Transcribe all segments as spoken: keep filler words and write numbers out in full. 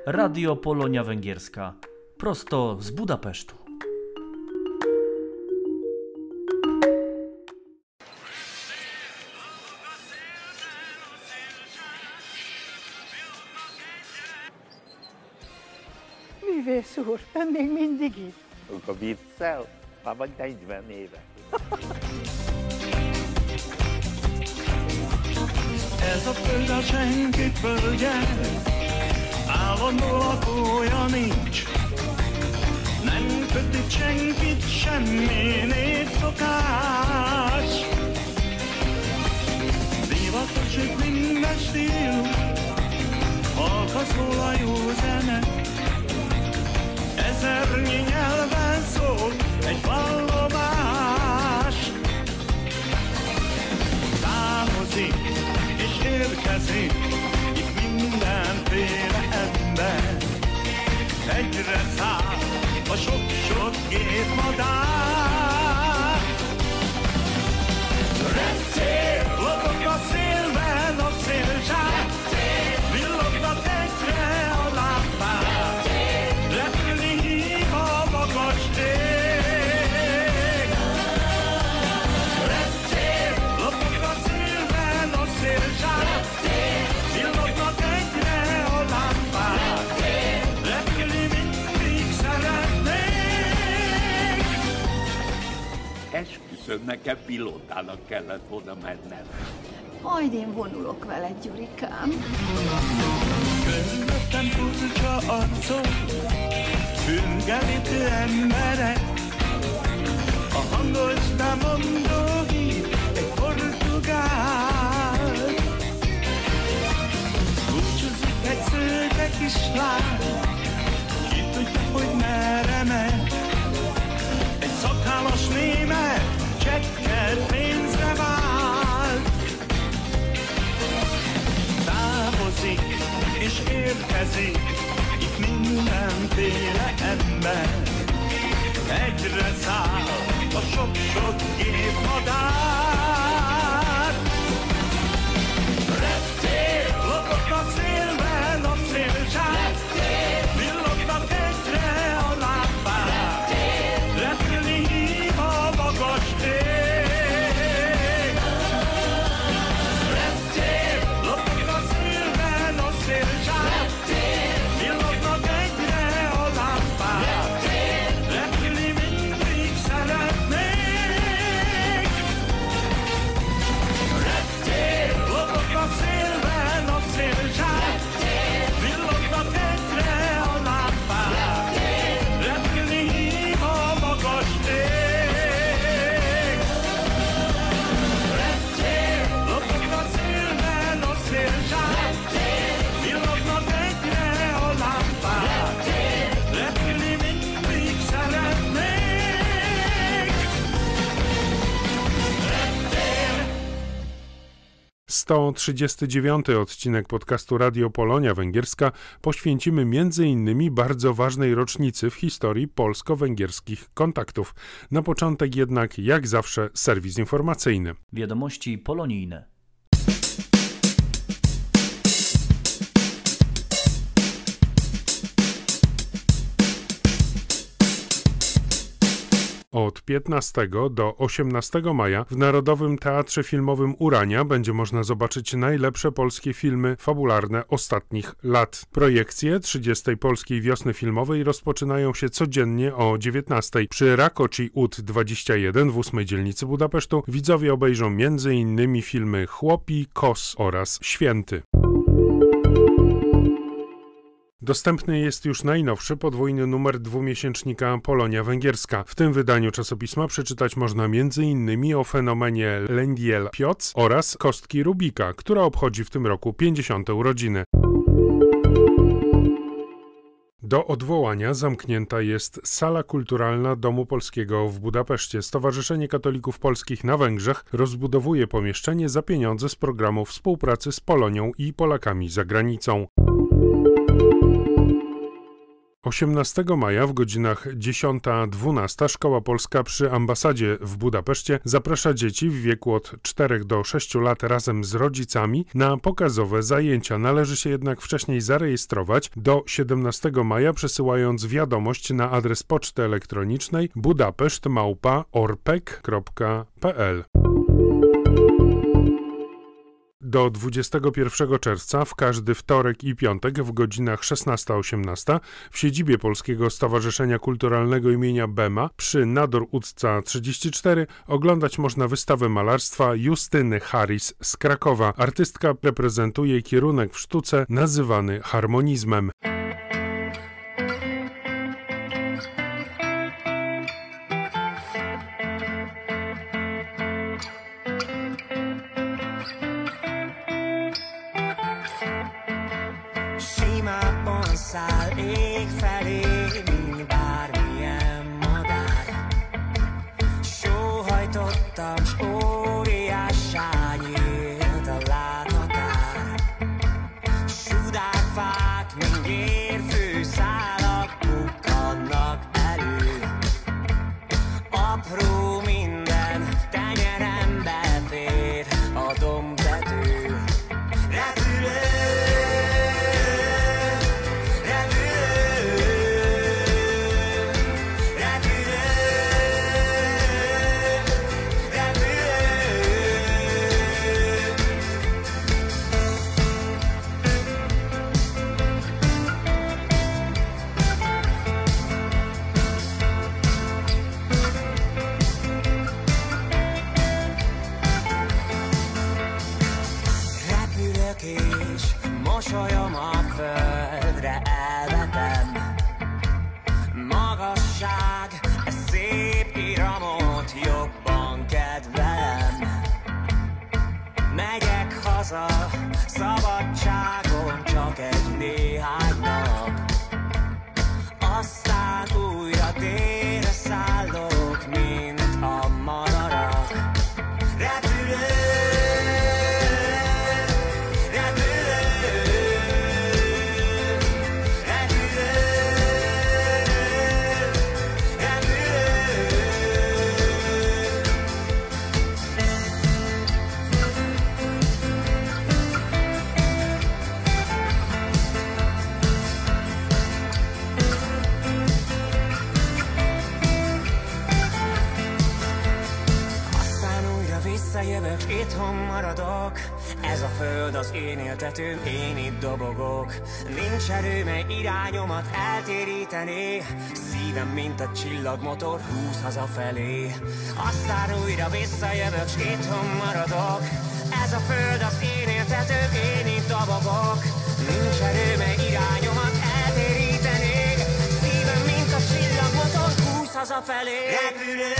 Radio Polonia Węgierska. Prosto z Budapesztu. Művész úr, ön még mindig itt? A viccel? Már vagy negyven éve. Ez a föld a senki földje, állandó lakója nincs. Nem kötít senkit semmi népszokás. Divatos itt minden stílus, halka szól a jó zene. Ezernyi nyelven szól egy vallomás. Távozik és érkezik itt mindenféle ember. Egyre száll a sok-sok gépmadár. Reptér, lobog a szélben a szélzsák, villognak egyre a lámpák. Repülni hív a magas ég. Reptér, lobog a szélben a szélzsák, villognak egyre a lámpák. Repülni mindig szeretnék. Esküszöm, nekem pilótának kellett volna mennem. Majd én vonulok veled, Gyurikám. Körülöttem furcsa arcok, fülgelítő emberek. A hangos bemondó hív egy portugál. Búcsúzik egy szőke kislány, ki tudja, hogy merre megy. Egy szakállas német csekkkel pénzre vált. Távozik és érkezik itt mindenféle ember. Egyre száll a sok-sok gépmadár. Reptér, lobog a szélben a szélzsák, villognak egyre a lámpák. Repülni hív a magas ég. Reptér, lobog a szélben a szélzsák, villognak egyre a lámpák. Repülni mindig szeretnék. Reptér, lobog a szélben a szélzsák, villognak egyre a lámpák. Repülni hív a magas ég. Reptér, lobog a szélben a szélzsák, villognak egyre a lámpák. Repülni mindig szeretnék. Reptér. sto trzydziesty dziewiąty odcinek podcastu Radio Polonia Węgierska poświęcimy między innymi bardzo ważnej rocznicy w historii polsko-węgierskich kontaktów. Na początek jednak, jak zawsze, serwis informacyjny. Wiadomości polonijne. Od piętnastego do osiemnastego maja w Narodowym Teatrze Filmowym Urania będzie można zobaczyć najlepsze polskie filmy fabularne ostatnich lat. Projekcje trzydziestej Polskiej Wiosny Filmowej rozpoczynają się codziennie o dziewiętnastej. Przy Rakoczy Ut dwadzieścia jeden w ósmej dzielnicy Budapesztu widzowie obejrzą między innymi filmy Chłopi, Kos oraz Święty. Dostępny jest już najnowszy podwójny numer dwumiesięcznika Polonia Węgierska. W tym wydaniu czasopisma przeczytać można między innymi o fenomenie Lendiel Pioc oraz Kostki Rubika, która obchodzi w tym roku pięćdziesiąte urodziny. Do odwołania zamknięta jest Sala Kulturalna Domu Polskiego w Budapeszcie. Stowarzyszenie Katolików Polskich na Węgrzech rozbudowuje pomieszczenie za pieniądze z programu współpracy z Polonią i Polakami za granicą. osiemnastego maja w godzinach dziesiąta dwunasta Szkoła Polska przy ambasadzie w Budapeszcie zaprasza dzieci w wieku od czterech do sześciu lat razem z rodzicami na pokazowe zajęcia. Należy się jednak wcześniej zarejestrować do siedemnastego maja, przesyłając wiadomość na adres poczty elektronicznej budapeszt małpa orpek kropka p l. Do dwudziestego pierwszego czerwca w każdy wtorek i piątek w godzinach szesnasta osiemnasta w siedzibie Polskiego Stowarzyszenia Kulturalnego imienia Bema przy Nador Ucca trzydzieści cztery oglądać można wystawę malarstwa Justyny Harris z Krakowa. Artystka reprezentuje kierunek w sztuce nazywany harmonizmem. Száll ég felé, mint bármilyen madár. Sóhajtottam, s óriássá nyílt a láthatár. Sudárfák, mint gérfőszálak bukkannak elő. Apró minden tenyerembe fér a dombtető. Repülő és mosolyom a földre elvetem. Magasság, ez szép iramot jobban kedvelem. Megyek haza, szabadságon csak egy néhány nap. Aztán újra térre szállok, mint a madarak. Repülő Visszajövök, itthon maradok. Ez a föld az én éltetőm, én itt dobogok. Nincs erő, mely irányomat eltérítené. Szívem, mint a csillagmotor, húz hazafelé. Aztán újra visszajövök, s itthon maradok. Ez a föld az én éltetőm, én itt dobogok. Nincs erő, mely irányomat eltérítené. Szívem, mint a csillagmotor, húz hazafelé. Repülő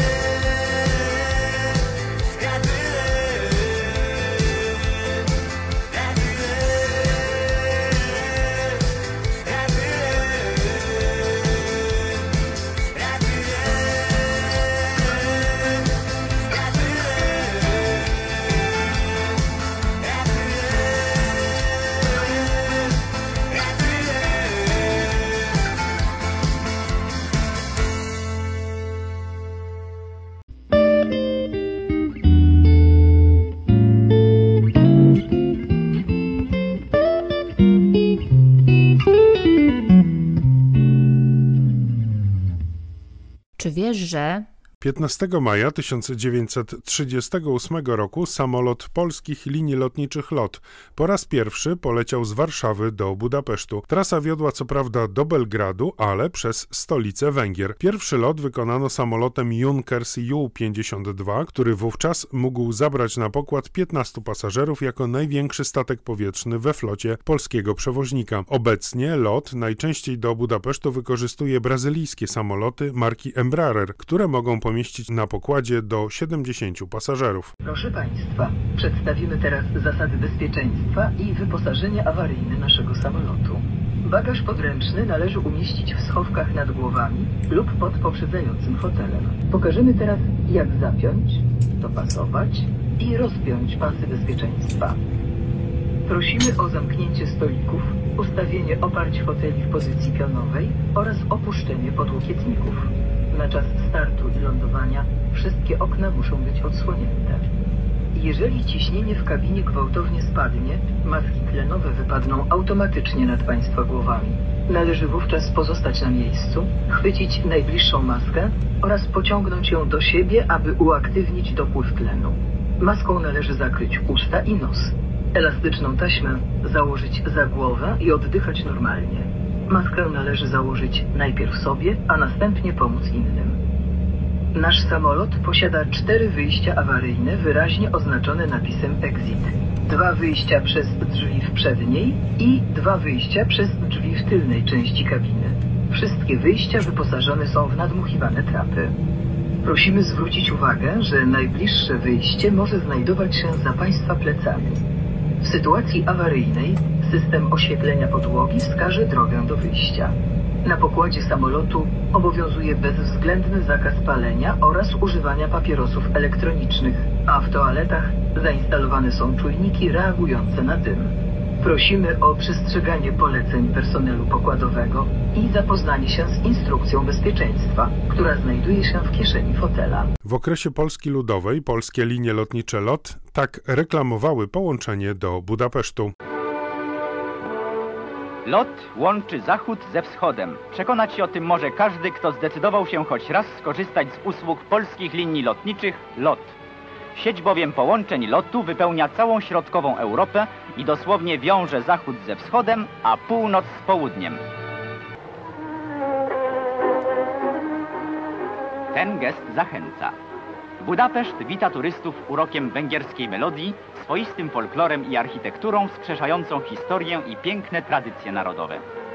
Czy wiesz, że piętnastego maja tysiąc dziewięćset trzydziestego ósmego roku samolot polskich linii lotniczych LOT po raz pierwszy poleciał z Warszawy do Budapesztu. Trasa wiodła co prawda do Belgradu, ale przez stolicę Węgier. Pierwszy lot wykonano samolotem Junkers Ju pięćdziesiąt dwa, który wówczas mógł zabrać na pokład piętnastu pasażerów jako największy statek powietrzny we flocie polskiego przewoźnika. Obecnie LOT najczęściej do Budapesztu wykorzystuje brazylijskie samoloty marki Embraer, które mogą pomieścić na pokładzie do siedemdziesięciu pasażerów. Proszę Państwa, przedstawimy teraz zasady bezpieczeństwa i wyposażenie awaryjne naszego samolotu. Bagaż podręczny należy umieścić w schowkach nad głowami lub pod poprzedzającym fotelem. Pokażemy teraz, jak zapiąć, dopasować i rozpiąć pasy bezpieczeństwa. Prosimy o zamknięcie stolików, ustawienie oparć foteli w pozycji pionowej oraz opuszczenie podłokietników. Na czas startu i lądowania wszystkie okna muszą być odsłonięte. Jeżeli ciśnienie w kabinie gwałtownie spadnie, maski tlenowe wypadną automatycznie nad Państwa głowami. Należy wówczas pozostać na miejscu, chwycić najbliższą maskę oraz pociągnąć ją do siebie, aby uaktywnić dopływ tlenu. Maską należy zakryć usta i nos. Elastyczną taśmę założyć za głowę i oddychać normalnie. Maskę należy założyć najpierw sobie, a następnie pomóc innym. Nasz samolot posiada cztery wyjścia awaryjne wyraźnie oznaczone napisem Exit. Dwa wyjścia przez drzwi w przedniej i dwa wyjścia przez drzwi w tylnej części kabiny. Wszystkie wyjścia wyposażone są w nadmuchiwane trapy. Prosimy zwrócić uwagę, że najbliższe wyjście może znajdować się za Państwa plecami. W sytuacji awaryjnej system oświetlenia podłogi wskaże drogę do wyjścia. Na pokładzie samolotu obowiązuje bezwzględny zakaz palenia oraz używania papierosów elektronicznych, a w toaletach zainstalowane są czujniki reagujące na dym. Prosimy o przestrzeganie poleceń personelu pokładowego i zapoznanie się z instrukcją bezpieczeństwa, która znajduje się w kieszeni fotela. W okresie Polski Ludowej polskie linie lotnicze LOT tak reklamowały połączenie do Budapesztu. LOT łączy zachód ze wschodem. Przekonać się o tym może każdy, kto zdecydował się choć raz skorzystać z usług polskich linii lotniczych LOT. Sieć bowiem połączeń lotu wypełnia całą środkową Europę i dosłownie wiąże zachód ze wschodem, a północ z południem. Ten gest zachęca. Budapeszt wita turystów urokiem węgierskiej melodii, swoistym folklorem i architekturą wskrzeszającą historię i piękne tradycje narodowe.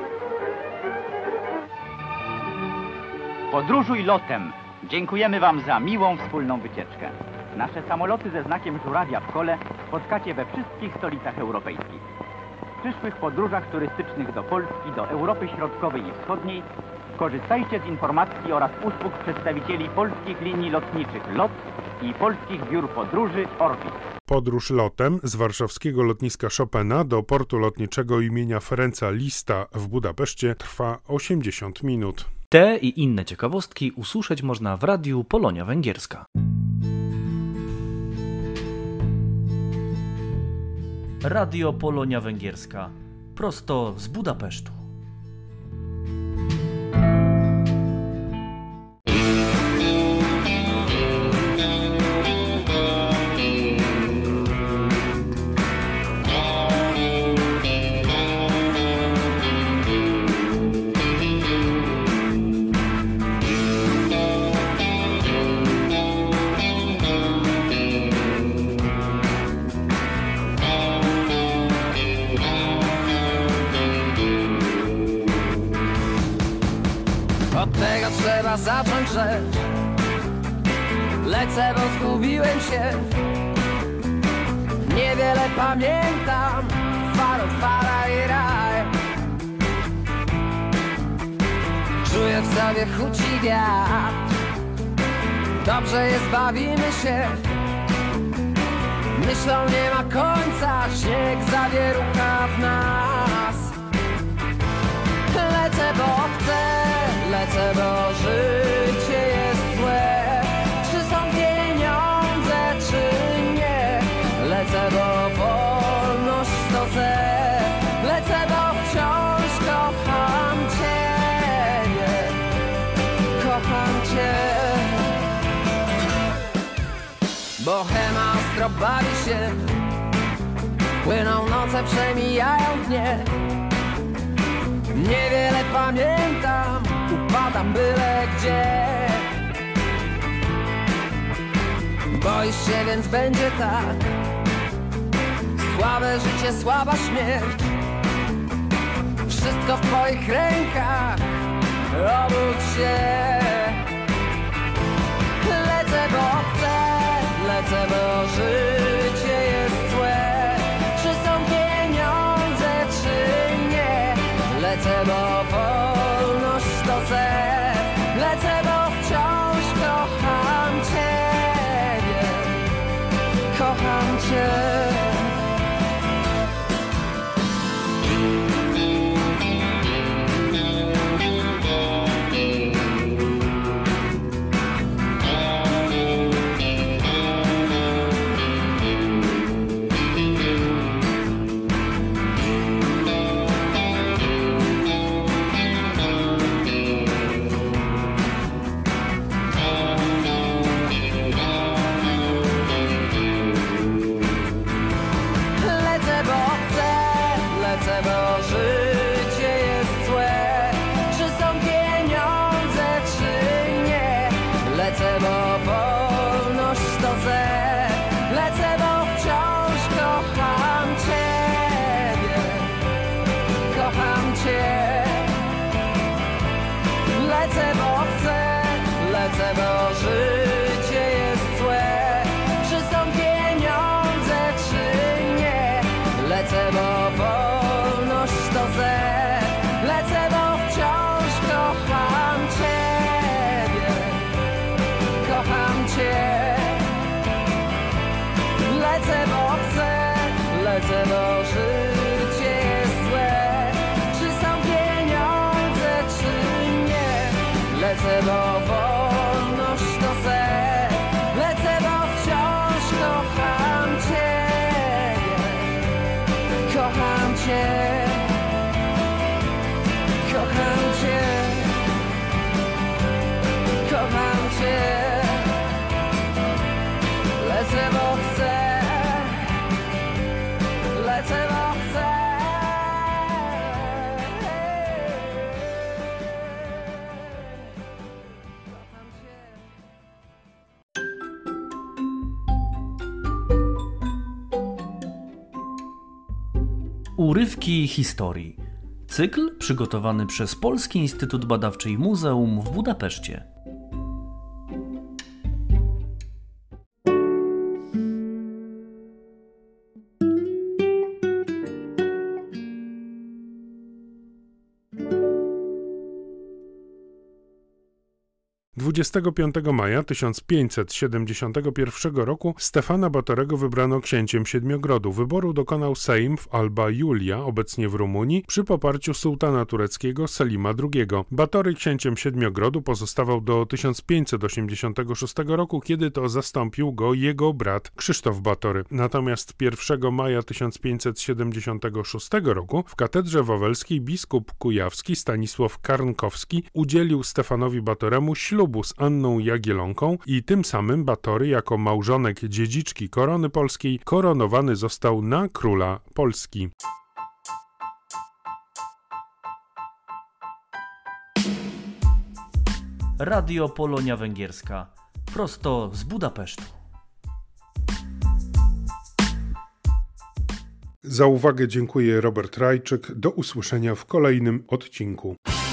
Podróżuj lotem. Dziękujemy Wam za miłą wspólną wycieczkę. Nasze samoloty ze znakiem żurawia w kole spotkacie we wszystkich stolicach europejskich. W przyszłych podróżach turystycznych do Polski, do Europy Środkowej i Wschodniej korzystajcie z informacji oraz usług przedstawicieli polskich linii lotniczych LOT i polskich biur podróży Orbit. Podróż lotem z warszawskiego lotniska Chopina do portu lotniczego imienia Ferenca Lista w Budapeszcie trwa osiemdziesiąt minut. Te i inne ciekawostki usłyszeć można w radiu Polonia Węgierska. Radio Polonia Węgierska. Prosto z Budapesztu. Od tego trzeba zacząć rzecz. Lecę, bo zgubiłem się. Niewiele pamiętam. Faro, fara i raj. Czuję w sobie huci wiatr. Dobrze jest, bawimy się. Myślą nie ma końca. Śnieg zawierucha w nas. Lecę, bo chcę. Lecę, bo życie jest złe. Czy są pieniądze, czy nie? Lecę, bo wolność to ze. Lecę, bo wciąż kocham Ciebie. Kocham Cię. Bohema ostro bawi się. Płyną noce, przemijają dnie. Niewiele pamiętam, upadam byle gdzie. Boisz się, więc będzie tak. Słabe życie, słaba śmierć. Wszystko w twoich rękach. Obudź się. Lecę, bo chcę. Lecę, bo życie jest złe. Czy są pieniądze, czy nie? Lecę, bo wolność to ser. Lecę, bo wciąż kocham Ciebie. Kocham Cię. lecę, bo wolność to ze. Lecę, bo wciąż kocham Ciebie, kocham Cię. Lecę, bo chcę, lecę, bo życie jest złe. Czy są pieniądze, czy nie? Lecę, bo wolność to ze. Lecę, bo wciąż kocham Ciebie, kocham Cię, kocham Cię, kocham Cię. Lecę, bo chcę, lecę, bo chcę. Kocham Cię. Urywki historii. Cykl przygotowany przez Polski Instytut Badawczy i Muzeum w Budapeszcie. dwudziestego piątego maja tysiąc pięćset siedemdziesiątego pierwszego roku Stefana Batorego wybrano księciem Siedmiogrodu. Wyboru dokonał Sejm w Alba Iulia, obecnie w Rumunii, przy poparciu sułtana tureckiego Selima drugiego. Batory księciem Siedmiogrodu pozostawał do tysiąc pięćset osiemdziesiątego szóstego roku, kiedy to zastąpił go jego brat Krzysztof Batory. Natomiast pierwszego maja tysiąc pięćset siedemdziesiątego szóstego roku w katedrze wawelskiej biskup kujawski Stanisław Karnkowski udzielił Stefanowi Batoremu ślubu z Anną Jagiellonką i tym samym Batory jako małżonek dziedziczki korony polskiej koronowany został na króla Polski. Radio Polonia Węgierska. Prosto z Budapesztu. Za uwagę dziękuję Robert Rajczyk. Do usłyszenia w kolejnym odcinku.